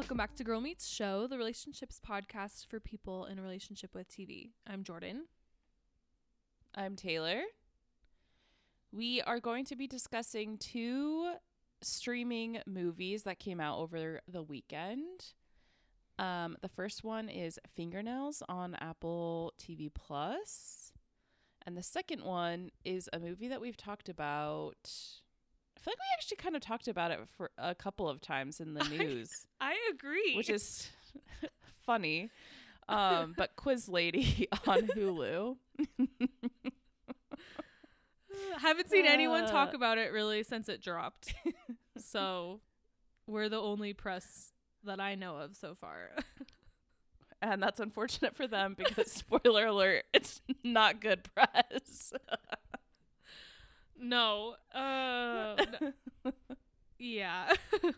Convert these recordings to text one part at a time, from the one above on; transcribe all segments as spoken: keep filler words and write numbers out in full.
welcome back to Girl Meets Show, the relationships podcast for people in a relationship with T V. I'm Jordan. I'm Taylor. We are going to be discussing two streaming movies that came out over the weekend. Um, the first one is Fingernails on Apple T V Plus, and the second one is a movie that we've talked about. I feel like we actually kind of talked about it for a couple of times in the news. I, I agree. Which is funny. Um, but Quiz Lady on Hulu. Haven't seen anyone Uh, talk about it really since it dropped. So we're the only press that I know of so far. And that's unfortunate for them because, spoiler alert, it's not good press. No. Uh, n- yeah.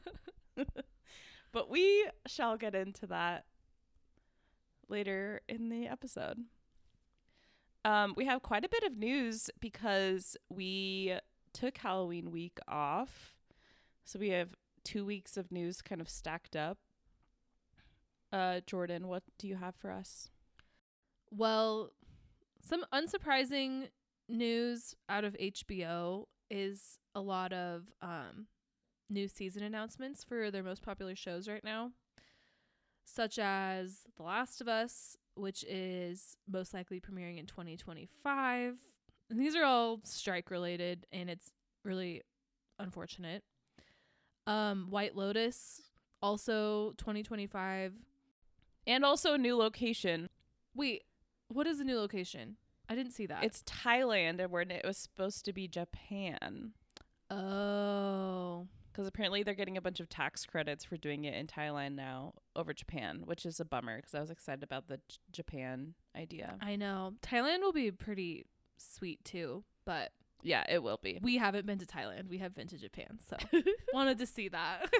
But we shall get into that later in the episode. Um, we have quite a bit of news because we took Halloween week off. So we have two weeks of news kind of stacked up. Uh, Jordan, what do you have for us? Well, some unsurprising news out of H B O is a lot of um, new season announcements for their most popular shows right now, such as The Last of Us, which is most likely premiering in twenty twenty-five. And these are all strike related, and it's really unfortunate. Um, White Lotus, also twenty twenty-five. And also a new location. Wait, what is the new location? I didn't see that. It's Thailand, and where it was supposed to be Japan. Oh. Because apparently they're getting a bunch of tax credits for doing it in Thailand now over Japan, which is a bummer because I was excited about the J- Japan idea. I know. Thailand will be pretty sweet too, but Yeah, it will be. we haven't been to Thailand. We have been to Japan, so wanted to see that.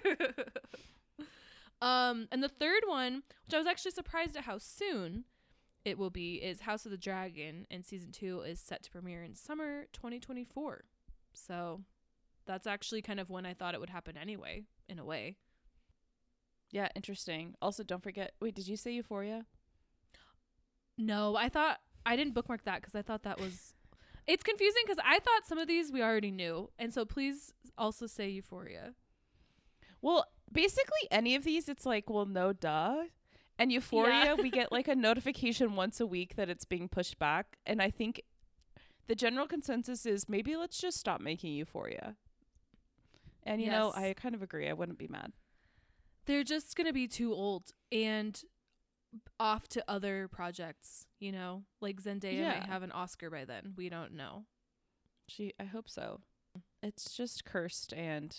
um, and the third one, which I was actually surprised at how soon it will be, is House of the Dragon, and season two is set to premiere in summer twenty twenty-four. So that's actually kind of when I thought it would happen anyway, in a way. Yeah, interesting. Also, don't forget. Wait, did you say Euphoria? No, I thought I didn't bookmark that because I thought that was. It's confusing because I thought some of these we already knew, and so please also say Euphoria. Well, basically any of these, it's like, well, no, duh. And Euphoria, Yeah. we get like a notification once a week that it's being pushed back. And I think the general consensus is maybe let's just stop making Euphoria. And, you know, Yes. I kind of agree. I wouldn't be mad. They're just gonna be too old and off to other projects. You know, like Zendaya Yeah. might have an Oscar by then. We don't know. She, I hope so. It's just cursed, and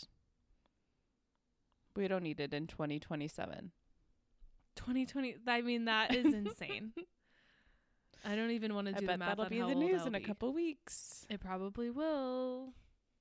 we don't need it in twenty twenty-seven. twenty twenty. I mean, that is insane. I don't even want to I do bet the math that'll on be how the old news I'll in a be. couple weeks. It probably will.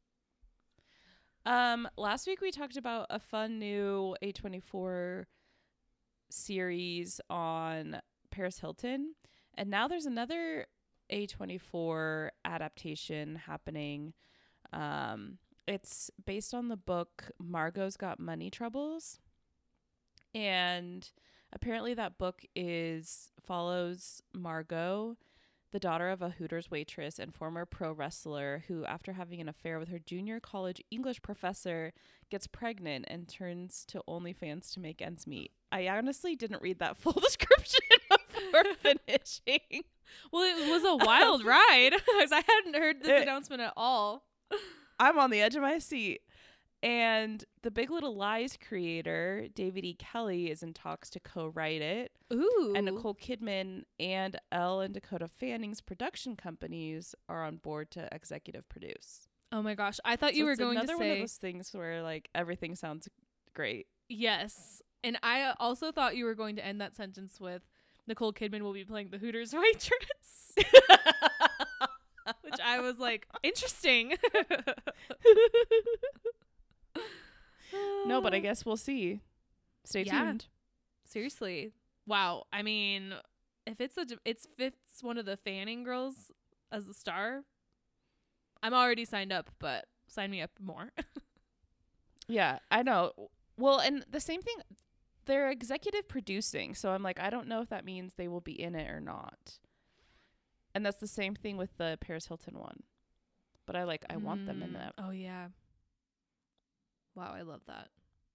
Um, last week we talked about a fun new A twenty-four series on Paris Hilton, and now there's another A twenty-four adaptation happening. Um, it's based on the book Margot's Got Money Troubles, and apparently that book is follows Margot, the daughter of a Hooters waitress and former pro wrestler who, after having an affair with her junior college English professor, gets pregnant and turns to OnlyFans to make ends meet. I honestly didn't read that full description before finishing. Well, it was a wild ride because I hadn't heard this It- announcement at all. I'm on the edge of my seat. And the Big Little Lies creator, David E. Kelley, is in talks to co-write it. Ooh. And Nicole Kidman and Elle and Dakota Fanning's production companies are on board to executive produce. Oh my gosh. I thought So you were it's going to another one of say those things where like everything sounds great. yes. And I also thought you were going to end that sentence with Nicole Kidman will be playing the Hooters waitress. Which I was like, interesting. No, but I guess we'll see. Stay Yeah. tuned. Seriously. Wow. I mean, if it's a it's if it's one of the Fanning girls as the star, I'm already signed up, but sign me up more. Yeah, I know. Well, and the same thing, they're executive producing, so I'm like, I don't know if that means they will be in it or not. And that's the same thing with the Paris Hilton one. But I like I mm. want them in that. Oh yeah. Wow, I love that.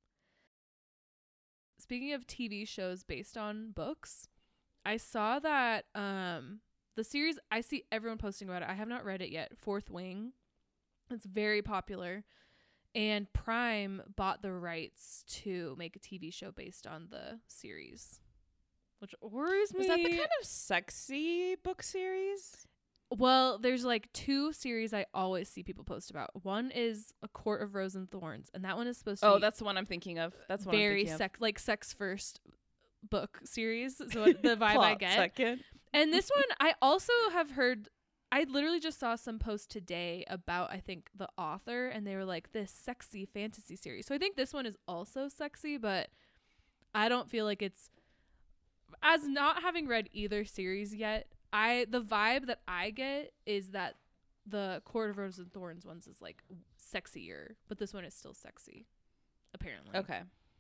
Speaking of T V shows based on books, I saw that um the series, I see everyone posting about it. I have not read it yet. Fourth Wing. It's very popular. And Prime bought the rights to make a T V show based on the series, which worries me. Is that the kind of sexy book series? Well, there's like two series I always see people post about. One is A Court of Rose and Thorns, and that one is supposed to oh, be... Oh, that's the one I'm thinking of. That's one very I'm thinking sex, of. like sex first book series. So the vibe I get. Second. And this one, I also have heard... I literally just saw some post today about, I think, the author, and they were like, this sexy fantasy series. So I think this one is also sexy, but I don't feel like it's... As not having read either series yet, I the vibe that I get is that the Court of Roses and Thorns ones is like sexier, but this one is still sexy, apparently. Okay.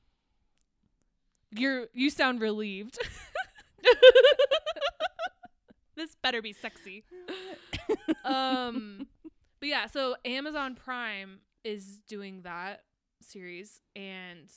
You're you sound relieved. This better be sexy. um, but yeah, so Amazon Prime is doing that series, and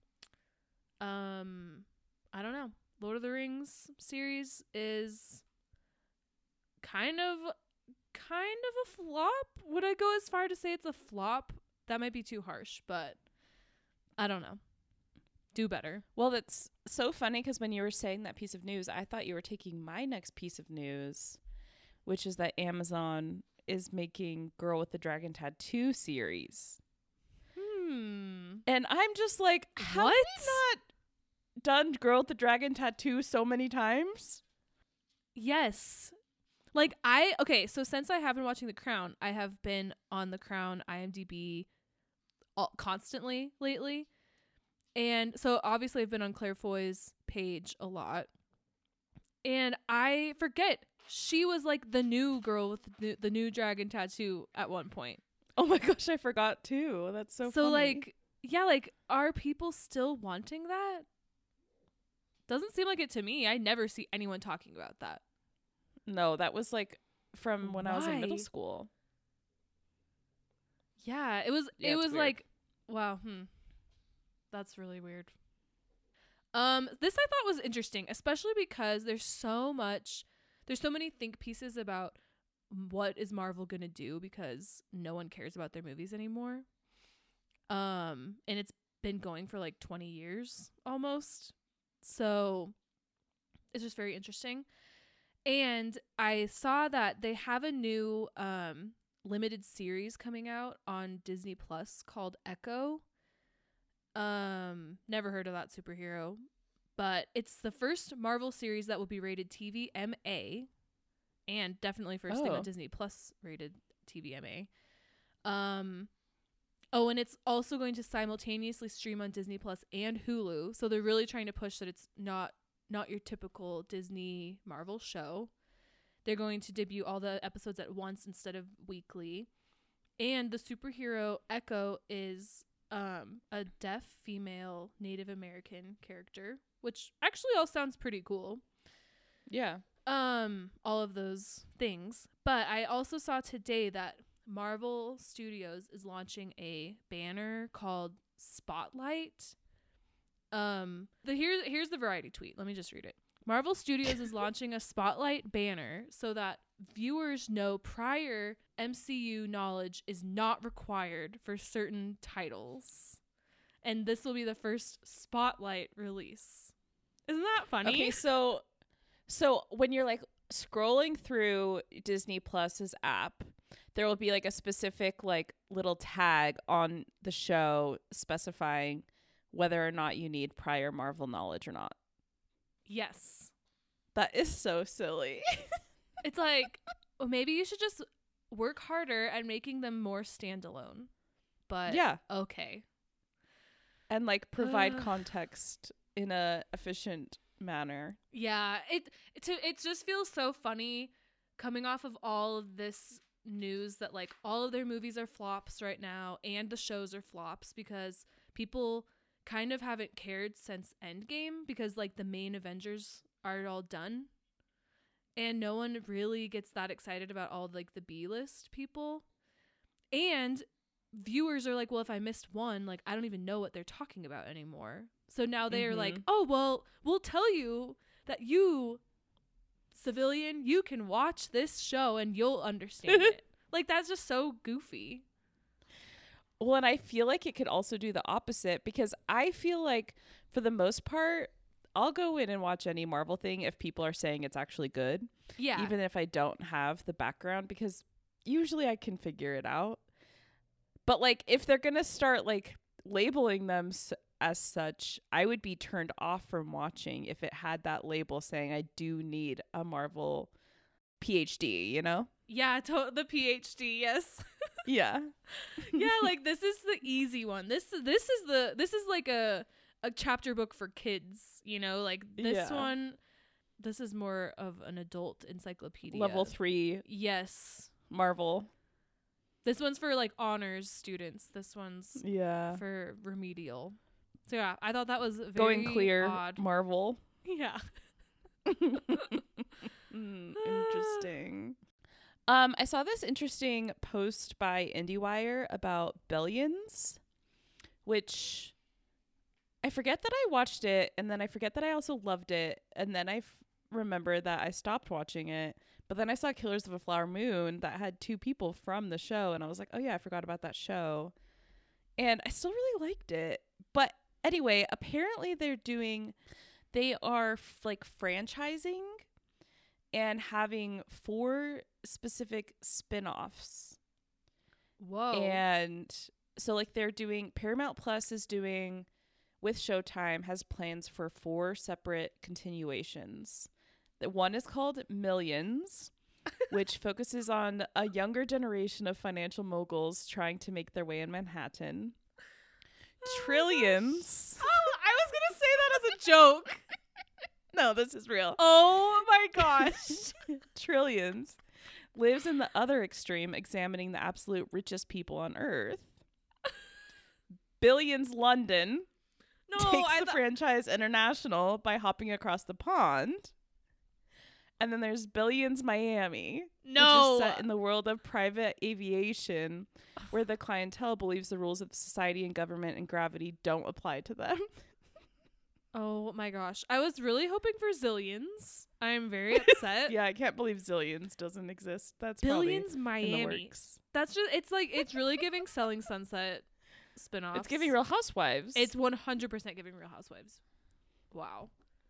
um, I don't know. Lord of the Rings series is kind of kind of a flop. Would I go as far to say it's a flop? That might be too harsh, but I don't know. Do better. Well, that's so funny because when you were saying that piece of news, I thought you were taking my next piece of news, which is that Amazon is making Girl with the Dragon Tattoo series. Hmm. And I'm just like, have what? we not done Girl with the Dragon Tattoo so many times? Yes. Like I okay, so since I have been watching The Crown, I have been on The Crown IMDb all, constantly lately. And so obviously I've been on Claire Foy's page a lot. And I forget, she was like the new girl with the new, the new dragon tattoo at one point. Oh my gosh, I forgot too. That's so, so funny. So like, yeah, like, are people still wanting that? Doesn't seem like it to me. I never see anyone talking about that. No, that was like from when Why? I was in middle school. Yeah, it was, yeah, it was weird. like, wow, hmm. That's really weird. Um, this I thought was interesting, especially because there's so much, there's so many think pieces about what is Marvel gonna do because no one cares about their movies anymore. Um, and it's been going for like twenty years almost. So it's just very interesting. And I saw that they have a new um limited series coming out on Disney Plus called Echo. Um, never heard of that superhero, but it's the first Marvel series that will be rated T V M A, and definitely first oh. thing on Disney Plus rated T V M A. Um, oh, and it's also going to simultaneously stream on Disney Plus and Hulu. So they're really trying to push that it's not not your typical Disney Marvel show. They're going to debut all the episodes at once instead of weekly. And the superhero Echo is um a deaf female Native American character, which actually all sounds pretty cool. Yeah. Um all of those things. But I also saw today that Marvel Studios is launching a banner called Spotlight. Um the here's here's the Variety tweet. Let me just read it. Marvel Studios is launching a Spotlight banner so that viewers know prior M C U knowledge is not required for certain titles. And this will be the first Spotlight release. Isn't that funny? Okay, so so when you're like scrolling through Disney Plus's app, there will be like a specific like little tag on the show specifying whether or not you need prior Marvel knowledge or not. Yes. That is so silly. It's like, well, maybe you should just work harder at making them more standalone. But yeah, okay. And like provide context in a efficient manner. Yeah, it it it just feels so funny coming off of all of this news that like all of their movies are flops right now and the shows are flops because people kind of haven't cared since Endgame because like the main Avengers are all done. And no one really gets that excited about all like the B-list people. And viewers are like, well, if I missed one, like I don't even know what they're talking about anymore. So now they're Mm-hmm. like, oh, well, we'll tell you that you, civilian, you can watch this show and you'll understand it. Like, that's just so goofy. Well, and I feel like it could also do the opposite because I feel like for the most part, I'll go in and watch any Marvel thing if people are saying it's actually good. Yeah. Even if I don't have the background, because usually I can figure it out. But like if they're going to start like labeling them s- as such, I would be turned off from watching if it had that label saying I do need a Marvel P H D, you know? Yeah, to- the P H D, yes. Yeah. Yeah, like this is the easy one. This this is the this is like a a chapter book for kids, you know? Like this Yeah. one, this is more of an adult encyclopedia. Level three Yes. Marvel. This one's for like honors students. This one's Yeah. for remedial. So yeah, I thought that was very Going clear odd. Marvel. Yeah. Mm, interesting. Um, I saw this interesting post by IndieWire about Billions, which I forget that I watched it, and then I forget that I also loved it, and then I f- remember that I stopped watching it. But then I saw Killers of a Flower Moon that had two people from the show, and I was like, oh yeah, I forgot about that show. And I still really liked it. But anyway, apparently they're doing, they are f- like franchising and having four specific spin-offs. Whoa. And so like they're doing, Paramount Plus is doing, with Showtime, has plans for four separate continuations. The one is called Millions, which focuses on a younger generation of financial moguls trying to make their way in Manhattan. Oh Trillions. Oh, I was going to say that as a joke. No, this is real. Oh my gosh. Trillions lives in the other extreme, examining the absolute richest people on Earth. Billions London No, takes I the thought franchise international by hopping across the pond. And then there's Billions Miami, no. which is set in the world of private aviation, where the clientele believes the rules of society and government and gravity don't apply to them. Oh my gosh. I was really hoping for Zillions. I'm very upset. Yeah, I can't believe Zillions doesn't exist. That's Billions probably in the Miami. works. That's just, it's like, it's really giving Selling Sunset spinoffs. It's giving Real Housewives. It's one hundred percent giving Real Housewives. Wow.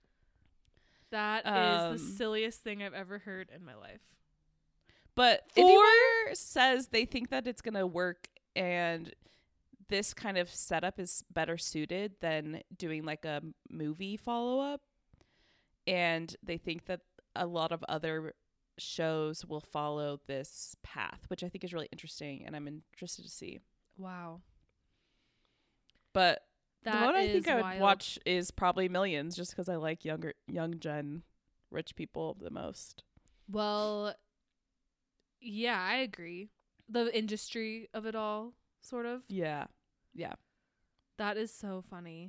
That Um, is the silliest thing I've ever heard in my life. But Four? IndieWire says they think that it's going to work, and this kind of setup is better suited than doing like a movie follow-up. And they think that a lot of other shows will follow this path, which I think is really interesting, and I'm interested to see. Wow. But That the one I is think I would wild. watch is probably Millions, just because I like younger, young gen rich people the most. Well, yeah, I agree. The industry of it all, sort of. Yeah. Yeah. That is so funny.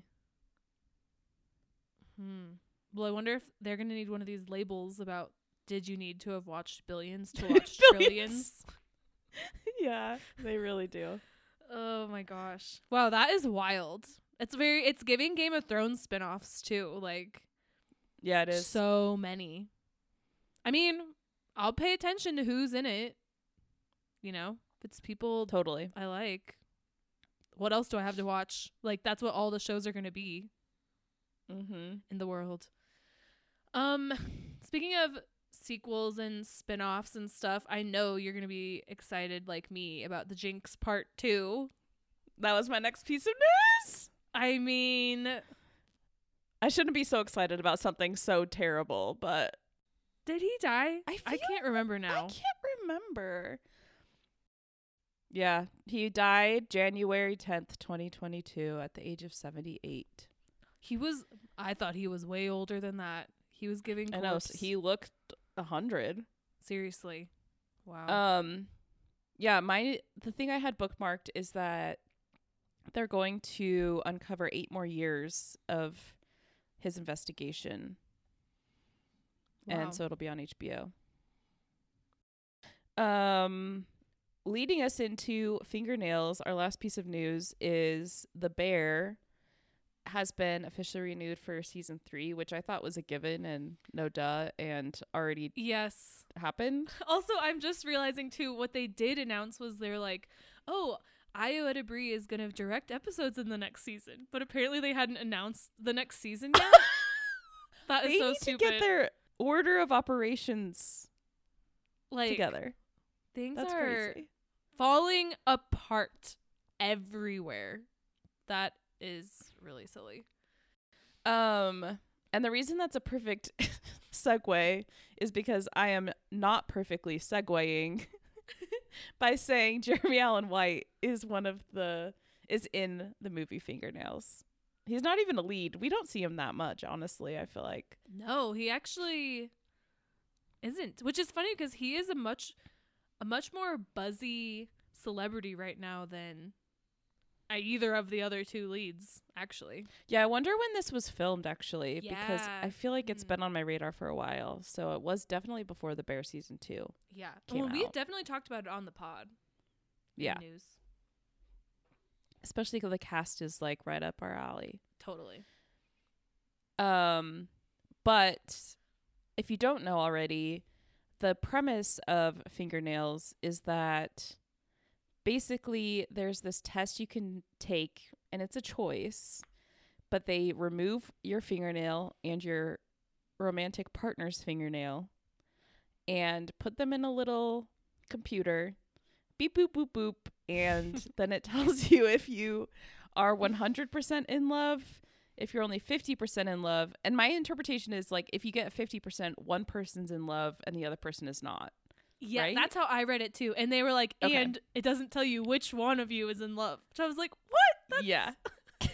Hmm. Well, I wonder if they're going to need one of these labels about did you need to have watched Billions to watch Billions. Trillions? Yeah, they really do. Oh my gosh. Wow, that is wild. It's very it's giving Game of Thrones spin-offs too, like Yeah, it is. so many. I mean, I'll pay attention to who's in it. You know, if it's people Totally. I like. What else do I have to watch? Like that's what all the shows are going to be Mm-hmm. in the world. Um speaking of sequels and spin-offs and stuff, I know you're going to be excited like me about the Jinx part two. That was my next piece of news. I mean, I shouldn't be so excited about something so terrible, but did he die? I I feel can't remember now. I can't remember. Yeah, he died January tenth, twenty twenty-two at the age of seventy-eight. He was I thought he was way older than that. He was giving I know, corpse. s- he looked a hundred. Seriously. Wow. Um, yeah, my the thing I had bookmarked is that they're going to uncover eight more years of his investigation. Wow. And so it'll be on H B O. Um, leading us into Fingernails, our last piece of news is The Bear has been officially renewed for season three, which I thought was a given and no duh and already Yes. happened. Also, I'm just realizing too, what they did announce was they're like, oh, Ayo Edebiri is going to direct episodes in the next season. But apparently they hadn't announced the next season yet. That is They so need stupid. to get their order of operations like, together. Things That's are crazy. falling apart everywhere. That is really silly. Um, and the reason that's a perfect segue is because I am not perfectly segueing by saying Jeremy Allen White is one of the is in the movie Fingernails. He's not even a lead. We don't see him that much, honestly, I feel like. No, he actually isn't, which is funny because he is a much a much more buzzy celebrity right now than uh, either of the other two leads, actually. Yeah, I wonder when this was filmed, actually, because Yeah. I feel like it's Mm. been on my radar for a while. So it was definitely before The Bear season two. Yeah. Came Well, we've out. definitely talked about it on the pod. in Yeah, News. especially because the cast is like right up our alley. Totally. Um, but if you don't know already, the premise of Fingernails is that basically there's this test you can take and it's a choice, but they remove your fingernail and your romantic partner's fingernail and put them in a little computer, beep boop boop boop, and then it tells you if you are one hundred percent in love, if you're only fifty percent in love. And my interpretation is like if you get fifty percent, one person's in love and the other person is not. Yeah, Right? that's how I read it too. And they were like, Okay. and it doesn't tell you which one of you is in love. Which I was like, what? That's, Yeah. that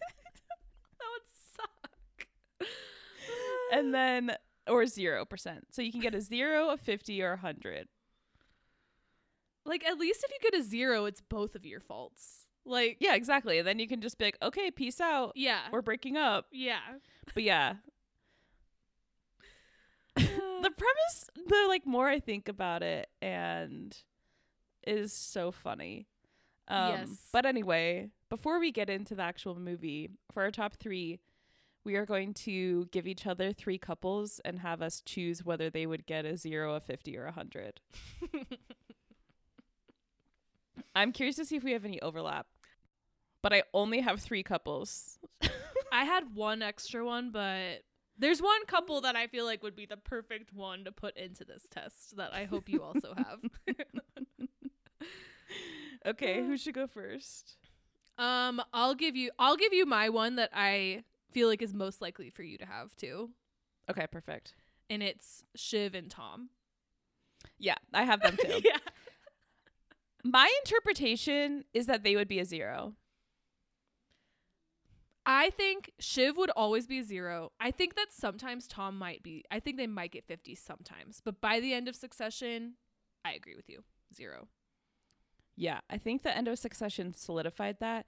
would suck. And then, or zero percent. So you can get a zero, a fifty, or a hundred. like, at least if you get a zero, it's both of your faults. Like, Yeah, exactly. And then you can just be like, okay, peace out. yeah. We're breaking up. yeah. But yeah. The premise, the like more I think about it, and is so funny. Um, Yes. But anyway, before we get into the actual movie, for our top three, we are going to give each other three couples and have us choose whether they would get a zero, a fifty, or a hundred. I'm curious to see if we have any overlap. But I only have three couples. I had one extra one, but there's one couple that I feel like would be the perfect one to put into this test that I hope you also have. Okay, who should go first? um, I'll give you I'll give you my one that I feel like is most likely for you to have too. Okay, perfect. And it's Shiv and Tom. Yeah, I have them too. Yeah. My interpretation is that they would be a zero. I think Shiv would always be a zero. I think that sometimes Tom might be. I think they might get fifty sometimes. But by the end of Succession, I agree with you. Zero. Yeah, I think the end of Succession solidified that.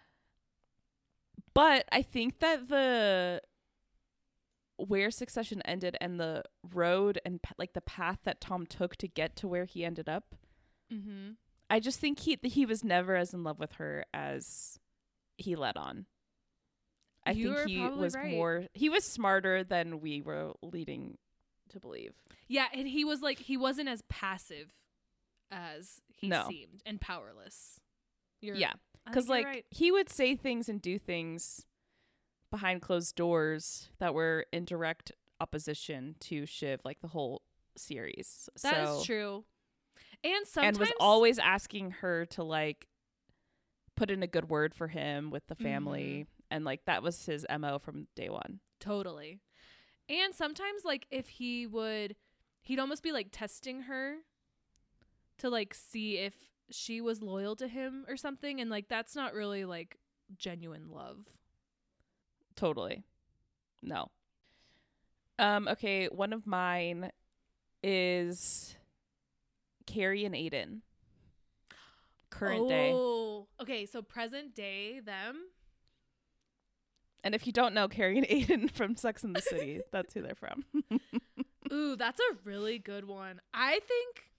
But I think that the where Succession ended and the road and p- like the path that Tom took to get to where he ended up, Mm-hmm. I just think he he was never as in love with her as he let on. I You think are he probably was right. more he was smarter than we were leading to believe. Yeah, and he was like, he wasn't as passive as he No. seemed and powerless. You're, Yeah. I Because, think you're like, right. he would say things and do things behind closed doors that were in direct opposition to Shiv, like the whole series. That is so, true. And sometimes And was always asking her to, like, put in a good word for him with the family. Mm-hmm. And, like, that was his M O from day one. Totally. And sometimes, like, if he would, he'd almost be, like, testing her to, like, see if she was loyal to him or something. And, like, that's not really, like, genuine love. Totally. No. Um. Okay, one of mine is Carrie and Aiden. current day. Oh, okay. So present day, them. And if you don't know Carrie and Aiden from Sex and the City, that's who they're from. Ooh, that's a really good one. I think,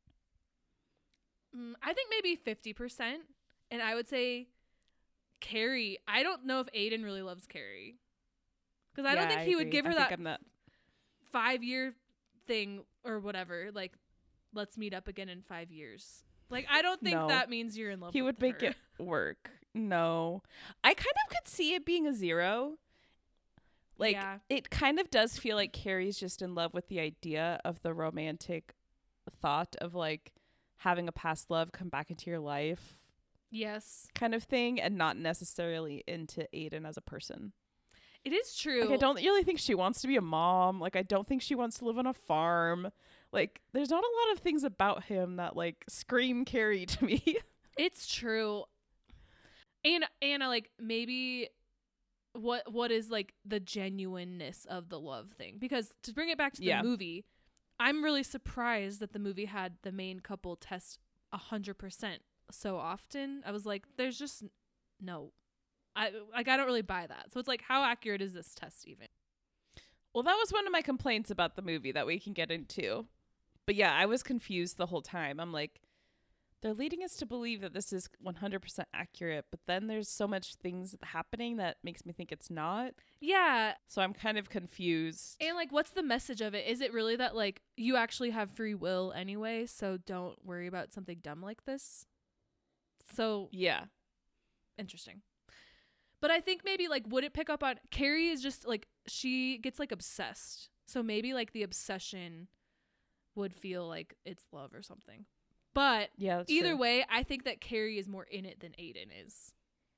mm, I think maybe fifty percent. And I would say Carrie. I don't know if Aiden really loves Carrie. Because I Yeah, don't think I he would agree. give her I think that I'm not- five year thing or whatever. Like, let's meet up again in five years. Like, I don't think No. that means you're in love He with would make her. it work. No. I kind of could see it being a zero. Like, Yeah. it kind of does feel like Carrie's just in love with the idea of the romantic thought of, like, having a past love come back into your life Yes. kind of thing, and not necessarily into Aiden as a person. It is true. Like, I don't really think she wants to be a mom. Like, I don't think she wants to live on a farm. Like, there's not a lot of things about him that, like, scream Carrie to me. It's true. And Anna, like, maybe what what is like the genuineness of the love thing? Because to bring it back to the Yeah. movie, I'm really surprised that the movie had the main couple test a hundred percent so often. I was like, there's just no, I like I don't really buy that. So it's like, how accurate is this test even? Well, that was one of my complaints about the movie that we can get into. But yeah, I was confused the whole time. I'm like, they're leading us to believe that this is one hundred percent accurate, but then there's so much things happening that makes me think it's not. Yeah. So I'm kind of confused. And like, what's the message of it? Is it really that like you actually have free will anyway, so don't worry about something dumb like this? So Yeah. interesting. But I think maybe like, would it pick up on Carrie is just like, she gets like obsessed. So maybe like the obsession would feel like it's love or something. But Yeah. That's either true. way, I think that Carrie is more in it than Aiden is.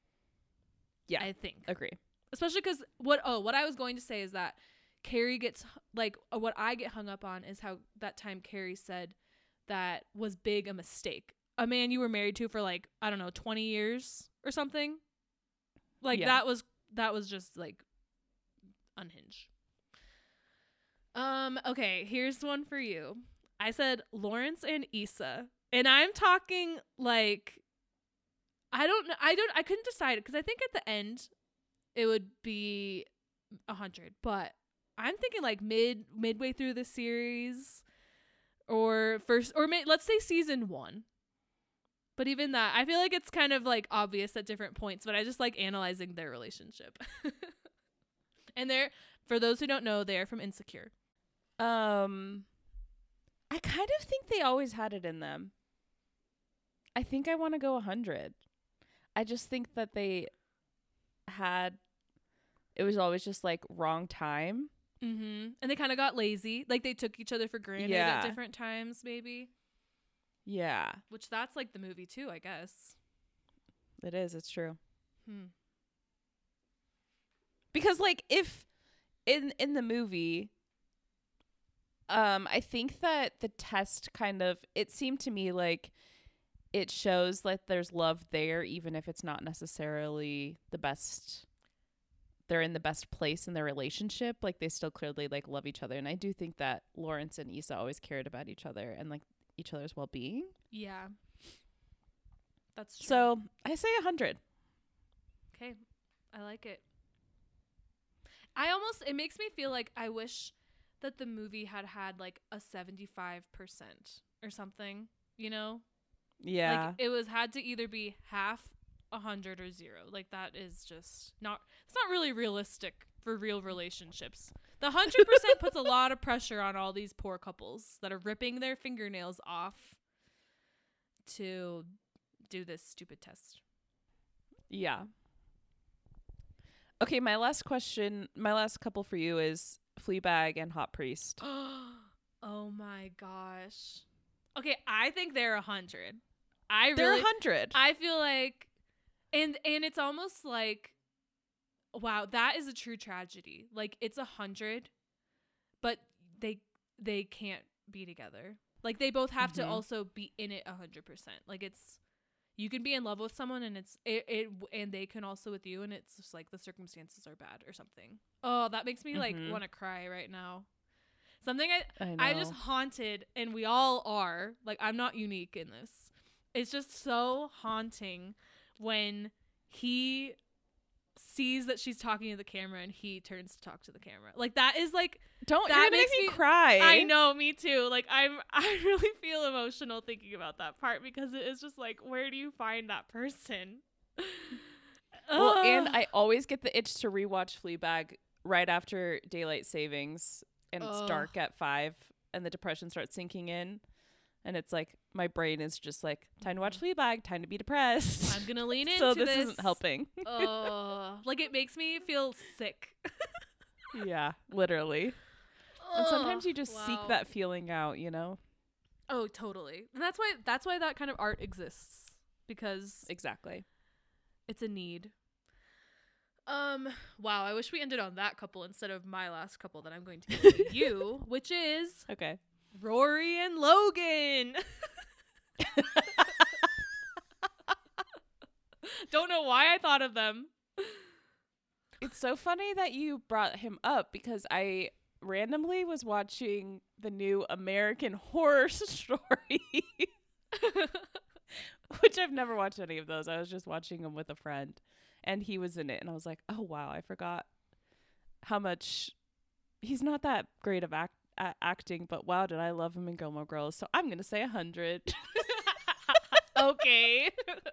Yeah. I think. Agree. Especially because what, oh, what I was going to say is that Carrie gets, like, uh, what I get hung up on is how that time Carrie said that was big a mistake. A man you were married to for like, I don't know, twenty years or something. Like Yeah. that was, that was just like unhinged. Um, okay, here's one for you. I said Lawrence and Issa. And I'm talking like, I don't know. I don't, I couldn't decide it because I think at the end it would be a hundred, but I'm thinking like mid, midway through the series or first, or may, let's say season one. But even that, I feel like it's kind of like obvious at different points, but I just like analyzing their relationship. And they're, for those who don't know, they're from Insecure. Um, I kind of think they always had it in them. I think I want to go one hundred. I just think that they had, it was always just like wrong time. Mm-hmm. And they kind of got lazy. Like they took each other for granted Yeah. at different times, maybe. Yeah, Which that's like the movie too, I guess. it is. It's true. Hmm. Because like if in in the movie, um, I think that the test kind of, it seemed to me like it shows that there's love there, even if it's not necessarily the best. They're in the best place in their relationship. Like they still clearly like love each other, and I do think that Lawrence and Issa always cared about each other and like each other's well being. Yeah. That's true. So I say a hundred. Okay. I like it. I almost, it makes me feel like I wish that the movie had had like a seventy-five percent or something, you know? Yeah. Like it was had to either be half, a hundred, or zero. Like that is just not, it's not really realistic for real relationships. The hundred percent puts a lot of pressure on all these poor couples that are ripping their fingernails off to do this stupid test. Yeah. Okay, my last question, my last couple for you is Fleabag and Hot Priest. Oh my gosh. Okay, I think they're a hundred. I They're really, a hundred. I feel like, and and it's almost like, wow, that is a true tragedy. Like it's a hundred, but they they can't be together. Like they both have Mhm. to also be in it a hundred percent. Like it's, you can be in love with someone and it's it, it and they can also with you, and it's just like the circumstances are bad or something. Oh, that makes me like Mhm. want to cry right now. Something I I know. I just haunted, and we all are, like I'm not unique in this, It's just so haunting when he sees that she's talking to the camera and he turns to talk to the camera. Like that is like Don't that you're gonna makes make me me cry. I know, me too. Like I'm I really feel emotional thinking about that part because it is just like, where do you find that person? Well, and Ugh. I always get the itch to rewatch Fleabag right after daylight savings, and it's Ugh. dark at five, and the depression starts sinking in, and it's like my brain is just like, time to watch Fleabag, time to be depressed. I'm gonna lean into so this, this. isn't helping. Oh, like it makes me feel sick. Yeah, literally. And sometimes you just Wow. seek that feeling out, you know? Oh, totally. And that's why that's why that kind of art exists, because Exactly. it's a need. Um, wow, I wish we ended on that couple instead of my last couple that I'm going to give to you, which is Okay. Rory and Logan. Don't know why I thought of them. It's so funny that you brought him up because I randomly was watching the new American Horror Story, which I've never watched any of those. I was just watching them with a friend, and he was in it, and I was like, oh, wow, I forgot how much he's not that great of act- a- acting, but wow, did I love him in Gilmore Girls. So I'm going to say one hundred. Okay.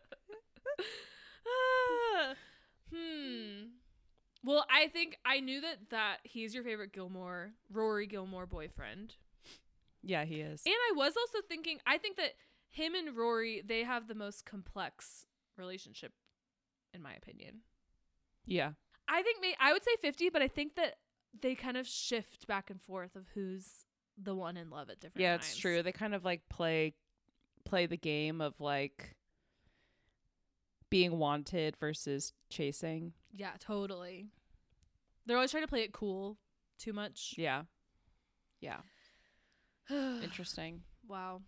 Ah, hmm. Well, I think I knew that that he's your favorite Gilmore, Rory Gilmore boyfriend. Yeah, he is. And I was also thinking, I think that him and Rory, they have the most complex relationship, in my opinion. Yeah. I think may I would say fifty, but I think that they kind of shift back and forth of who's the one in love at different Yeah, times. it's true. They kind of like play play the game of like being wanted versus chasing. Yeah, totally. They're always trying to play it cool too much. Yeah. Yeah. Interesting. Wow.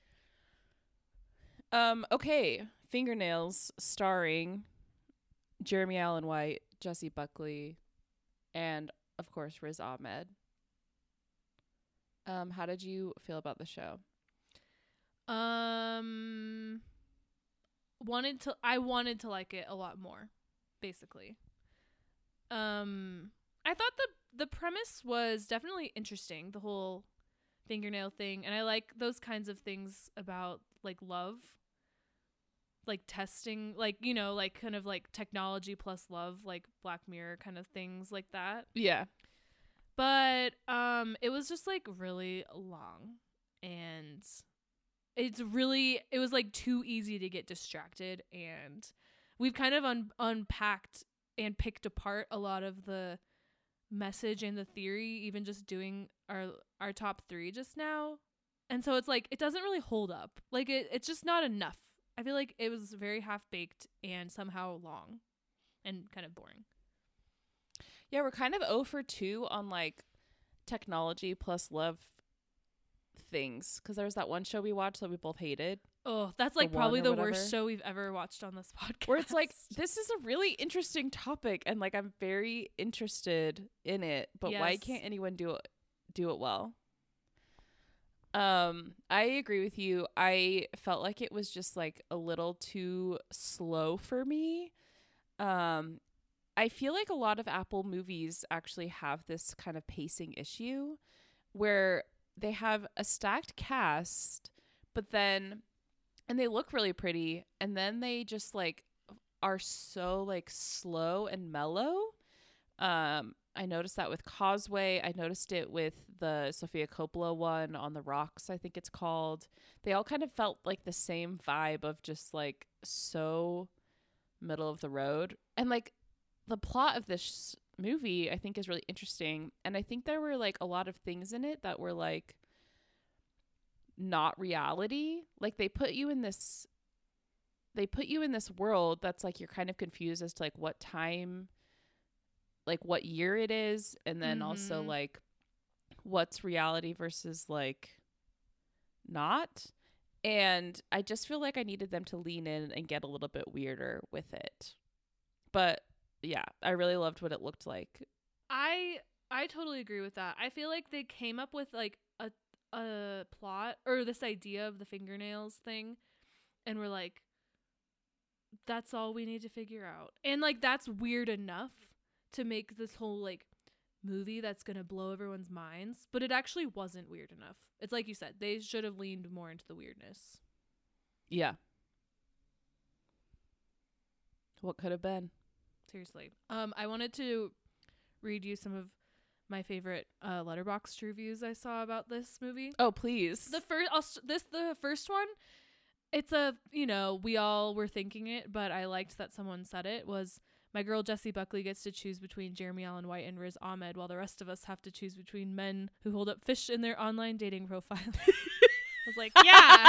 Um, okay. Fingernails starring Jeremy Allen White, Jessie Buckley, and of course Riz Ahmed. Um, how did you feel about the show? Um wanted to I wanted to like it a lot more, basically. Um I thought the the premise was definitely interesting, the whole fingernail thing, and I like those kinds of things about like love. Like testing, like, you know, like kind of like technology plus love, like Black Mirror kind of things like that. Yeah. But um it was just like really long, and it's really it was like too easy to get distracted, and we've kind of un- unpacked and picked apart a lot of the message and the theory, even just doing our our top three just now. And so it's like it doesn't really hold up. Like it, it's just not enough. I feel like it was very half-baked and somehow long and kind of boring. Yeah, we're kind of oh for two on like technology plus love things, because there was that one show we watched that we both hated, Oh, that's like The probably One or the worst whatever. show we've ever watched on this podcast. where it's like, this is a really interesting topic and like I'm very interested in it, but why Yes. can't anyone do it do it well? Um, I agree with you. I felt like it was just like a little too slow for me. Um, I feel like a lot of Apple movies actually have this kind of pacing issue where they have a stacked cast, but then, and they look really pretty, and then they just like are so like slow and mellow. Um, I noticed that with Causeway. I noticed it with the Sofia Coppola one on the Rocks, I think it's called. They all kind of felt like the same vibe of just like so middle of the road. And like the plot of this movie, I think, is really interesting. And I think there were like a lot of things in it that were like not reality. Like they put you in this, they put you in this world that's like you're kind of confused as to like what time, like what year it is, and then mm-hmm. also like what's reality versus like not. And I just feel like I needed them to lean in and get a little bit weirder with it. But yeah, I really loved what it looked like. I I totally agree with that. I feel like they came up with like a a plot or this idea of the fingernails thing, and we're like, that's all we need to figure out. And like that's weird enough to make this whole like movie that's gonna blow everyone's minds, but it actually wasn't weird enough. It's like you said, they should have leaned more into the weirdness. Yeah. What could have been? Seriously. Um, I wanted to read you some of my favorite uh Letterboxd reviews I saw about this movie. Oh, please. The first, I'll, s- this the first one. It's a, you know, we all were thinking it, but I liked that someone said it. Was my girl Jessie Buckley gets to choose between Jeremy Allen White and Riz Ahmed, while the rest of us have to choose between men who hold up fish in their online dating profiles. I was like, yeah.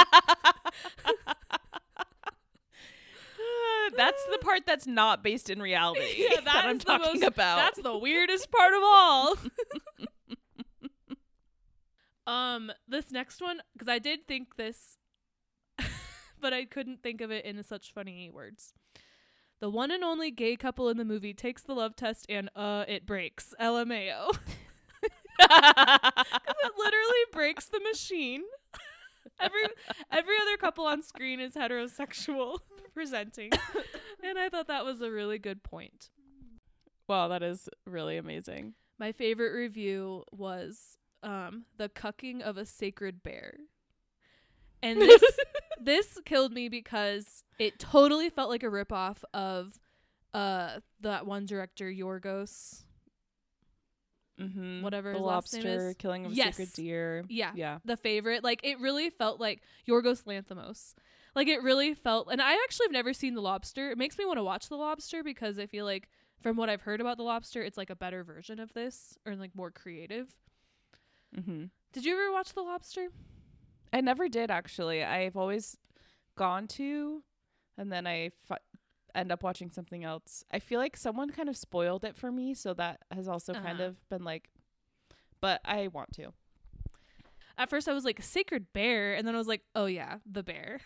That's the part that's not based in reality. Yeah, that, that I'm is the talking most, about. That's the weirdest part of all. um, this next one, because I did think this, but I couldn't think of it in such funny words. The one and only gay couple in the movie takes the love test and uh, it breaks. L M A O. Because it literally breaks the machine. Every every other couple on screen is heterosexual presenting. And I thought that was a really good point. Wow, that is really amazing. My favorite review was um, the cucking of a sacred bear. And this this killed me because it totally felt like a ripoff of uh, that one director, Yorgos. Mm-hmm. Whatever the his last name lobster is. killing of a Yes. sacred deer. Yeah. Yeah. The favorite. Like, it really felt like Yorgos Lanthimos. Like, it really felt, and I actually have never seen The Lobster. It makes me want to watch The Lobster because I feel like, from what I've heard about The Lobster, it's like a better version of this, or like more creative. Mm-hmm. Did you ever watch The Lobster? I never did, actually. I've always gone to, and then I f- end up watching something else. I feel like someone kind of spoiled it for me, so that has also uh-huh. kind of been like, but I want to. At first I was like, sacred bear, and then I was like, oh yeah, the bear.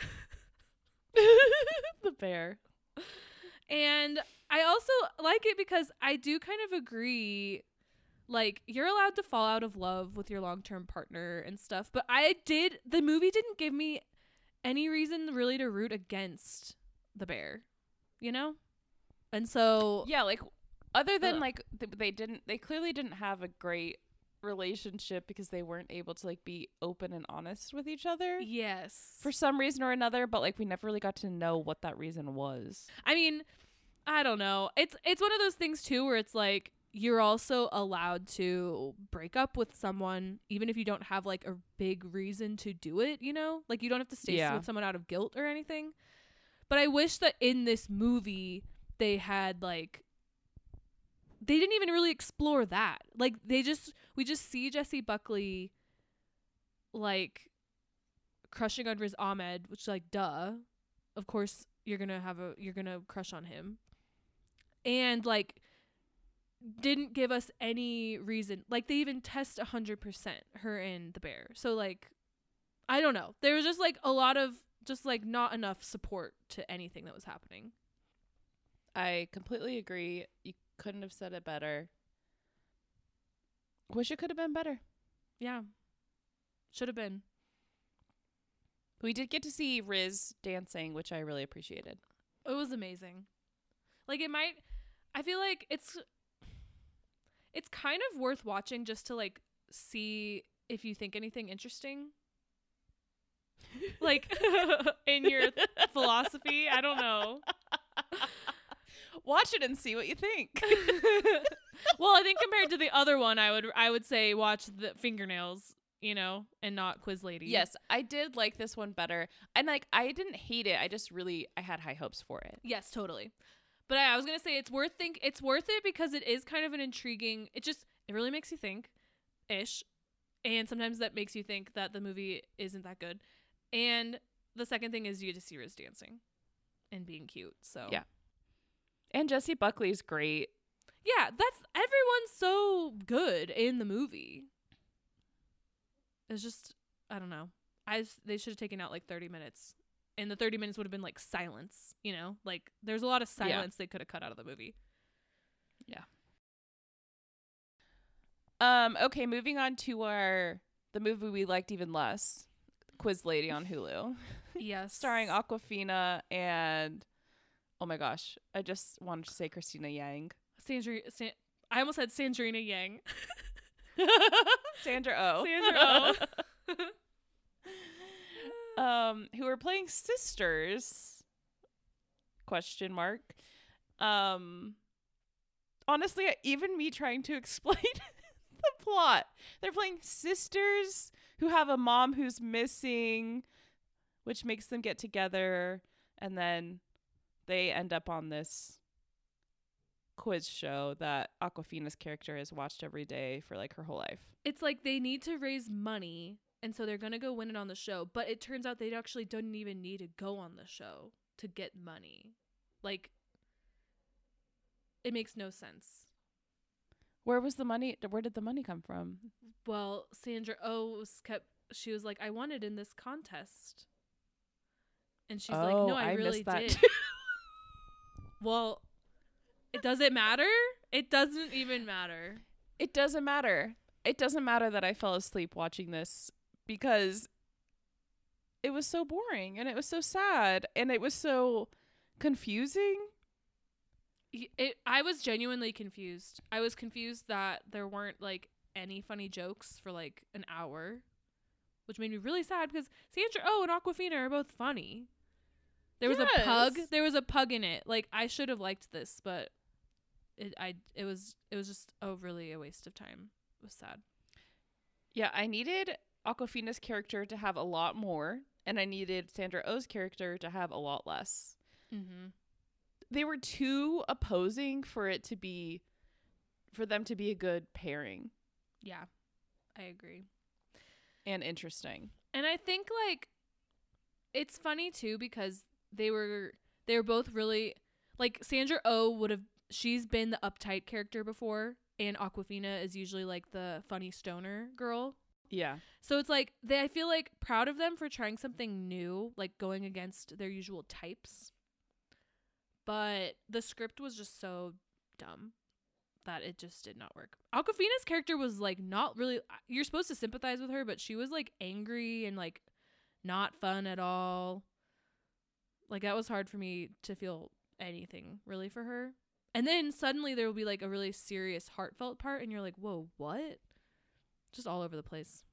The bear. And I also like it because I do kind of agree, like, you're allowed to fall out of love with your long-term partner and stuff, but I did, the movie didn't give me any reason really to root against the bear, you know? And so... Yeah, like, other than, ugh. like, th- they didn't, they clearly didn't have a great relationship because they weren't able to, like, be open and honest with each other. Yes. For some reason or another, but, like, we never really got to know what that reason was. I mean, I don't know. It's it's one of those things, too, where it's, like, you're also allowed to break up with someone, even if you don't have, like, a big reason to do it, you know? Like, you don't have to stay Yeah. with someone out of guilt or anything. But I wish that in this movie, they had, like, they didn't even really explore that. Like, they just, we just see Jessie Buckley, like, crushing on Riz Ahmed, which, like, duh. Of course, you're gonna have a, you're gonna crush on him. And, like, didn't give us any reason. Like, they even test one hundred percent her and the bear. So, like, I don't know. There was just, like, a lot of, just, like, not enough support to anything that was happening. I completely agree. You couldn't have said it better. Wish it could have been better. Yeah. Should have been. We did get to see Riz dancing, which I really appreciated. It was amazing. Like, it might, I feel like it's, it's kind of worth watching just to, like, see if you think anything interesting. Like, in your philosophy. I don't know. Watch it and see what you think. Well, I think compared to the other one, I would I would say watch the Fingernails, you know, and not Quiz Lady. Yes, I did like this one better. And, like, I didn't hate it. I just really, I had high hopes for it. Yes, totally. But I, I was going to say it's worth think it's worth it because it is kind of an intriguing, it just, it really makes you think, ish. And sometimes that makes you think that the movie isn't that good. And the second thing is you get to see Riz dancing and being cute. So yeah. And Jessie Buckley's great. Yeah, that's, everyone's so good in the movie. It's just, I don't know. I just, they should have taken out like thirty minutes. And the thirty minutes would have been like silence, you know? Like, there's a lot of silence yeah. they could have cut out of the movie. Yeah. Um. Okay, moving on to our, the movie we liked even less, Quiz Lady on Hulu. Yes. starring Awkwafina and, oh my gosh, I just wanted to say Christina Yang. Sandra, San- I almost said Sandrina Yang. Sandra Oh. Sandra Oh. um, who are playing sisters, question mark. Um, honestly, even me trying to explain the plot, they're playing sisters who have a mom who's missing, which makes them get together, and then they end up on this quiz show that Awkwafina's character has watched every day for like her whole life. It's like they need to raise money, and so they're gonna go win it on the show, but it turns out they actually don't even need to go on the show to get money. Like, it makes no sense. Where was the money? Where did the money come from? Well, Sandra Oh was kept, she was like, I won it in this contest. And she's oh, like, no, I, I really missed that did. Well, it doesn't matter. It doesn't even matter. It doesn't matter. It doesn't matter that I fell asleep watching this because it was so boring and it was so sad and it was so confusing. It, I was genuinely confused. I was confused that there weren't like any funny jokes for like an hour, which made me really sad because Sandra Oh and Awkwafina are both funny. There was Yes. a pug. There was a pug in it. Like, I should have liked this, but it I it was it was just oh really a waste of time. It was sad. Yeah, I needed Awkwafina's character to have a lot more, and I needed Sandra Oh's character to have a lot less. Mm-hmm. They were too opposing for it to be, for them to be a good pairing Yeah, I agree. and interesting. And I think like it's funny too because they were they were both really like Sandra Oh would have she's been the uptight character before, and Awkwafina is usually like the funny stoner girl. Yeah. So it's like they I feel like proud of them for trying something new, like going against their usual types. But the script was just so dumb that it just did not work. Awkwafina's character was like not really you're supposed to sympathize with her, but she was like angry and like not fun at all. Like that was hard for me to feel anything really for her. And then suddenly there will be like a really serious heartfelt part and you're like, "Whoa, what?" Just all over the place.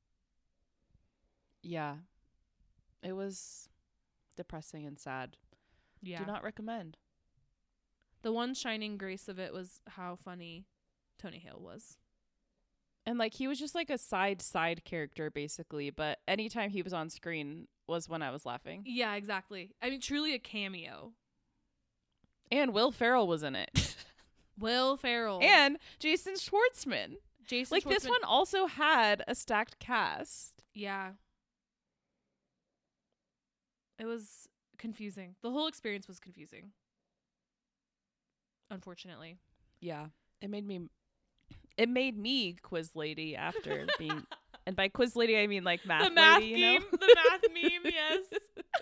Yeah. It was depressing and sad. Yeah. Do not recommend. The one shining grace of it was how funny Tony Hale was. And like he was just like a side side character basically, but anytime he was on screen was when I was laughing. Yeah, exactly. I mean, truly a cameo. And Will Ferrell was in it. Will Ferrell. And Jason Schwartzman. Jason Like this Schwartzman- one also had a stacked cast. Yeah. It was confusing. The whole experience was confusing. Unfortunately. Yeah. It made me it made me quiz lady after being and by quiz lady I mean like math the math lady, meme. you know? The math meme, yes.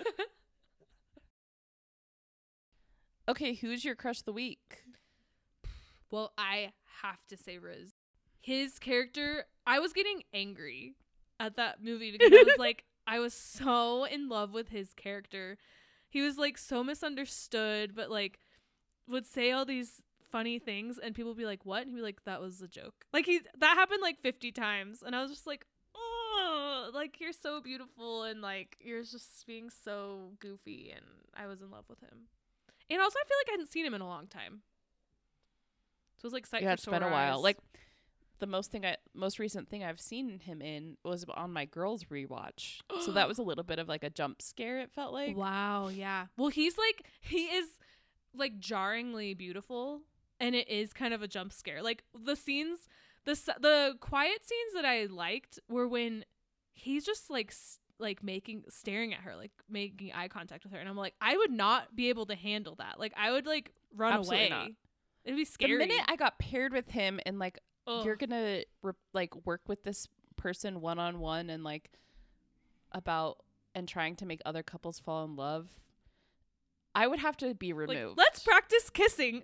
Okay, who's your crush of the week? Well, I have to say Riz. His character, I was getting angry at that movie because I was like, I was so in love with his character. He was like so misunderstood, but like would say all these funny things and people would be like, what? And he'd be like, that was a joke. Like he that happened like fifty times and I was just like, oh, like you're so beautiful and like you're just being so goofy, and I was in love with him. And also I feel like I hadn't seen him in a long time. So it was like sight Yeah, for it's sore been a while. eyes. Like the most thing I most recent thing I've seen him in was on my girls rewatch. So that was a little bit of like a jump scare, it felt like. Wow, yeah. Well, he's like he is like jarringly beautiful, and it is kind of a jump scare. Like the scenes, the s- the quiet scenes that I liked were when he's just like s- like making staring at her, like making eye contact with her, and I'm like, I would not be able to handle that. Like I would like run Absolutely away. not. It'd be scary. The minute I got paired with him and like Ugh. you're gonna re- like work with this person one on one and like about and trying to make other couples fall in love, I would have to be like, removed. let's practice kissing.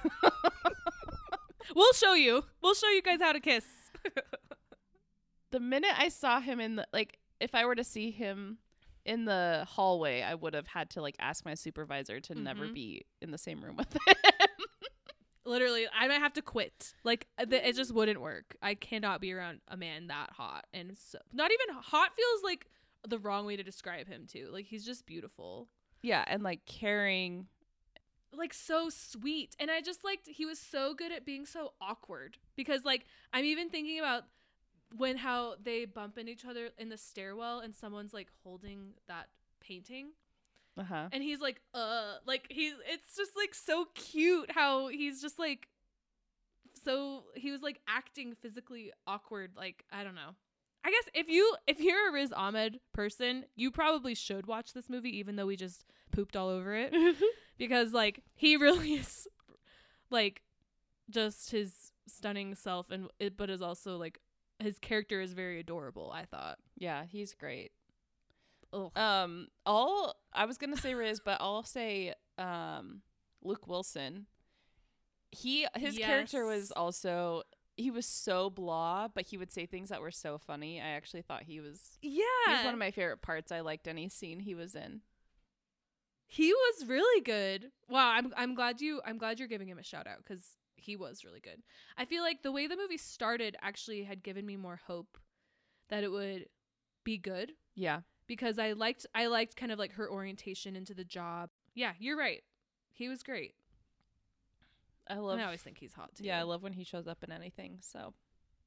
We'll show you. We'll show you guys how to kiss. The minute I saw him in the like, if I were to see him in the hallway, I would have had to like ask my supervisor to mm-hmm. never be in the same room with him. Literally, I might have to quit. Like, th- it just wouldn't work. I cannot be around a man that hot. And so, not even hot feels like the wrong way to describe him, too. Like, he's just beautiful. Yeah, and, like, caring. Like, so sweet. And I just liked, he was so good at being so awkward. Because, like, I'm even thinking about when how they bump into each other in the stairwell and someone's, like, holding that painting. Uh-huh. And he's like, uh, like he's, it's just like so cute how he's just like, so he was like acting physically awkward. Like, I don't know. I guess if you, if you're a Riz Ahmed person, you probably should watch this movie, even though we just pooped all over it because like he really is like just his stunning self and it, but is also like his character is very adorable. I thought. Yeah, he's great. Ugh. Um, all I was gonna say Riz, but I'll say um Luke Wilson. He his yes. character was also he was so blah, but he would say things that were so funny. I actually thought he was yeah. He was one of my favorite parts. I liked any scene he was in. He was really good. Wow, I'm I'm glad you I'm glad you're giving him a shout out because he was really good. I feel like the way the movie started actually had given me more hope that it would be good. Yeah. Because I liked I liked kind of like her orientation into the job. Yeah, you're right. He was great. I love and I always think he's hot too. Yeah, I love when he shows up in anything. So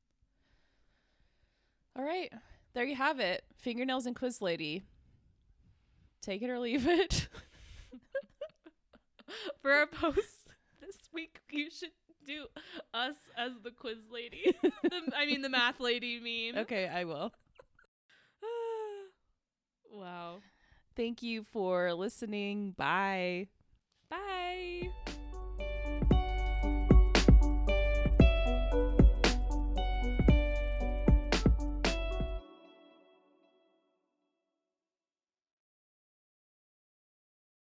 all right. There you have it. Fingernails and Quiz Lady. Take it or leave it. For our post this week, you should do us as the quiz lady. the, I mean the math lady meme. Okay, I will. Wow. Thank you for listening. Bye. Bye.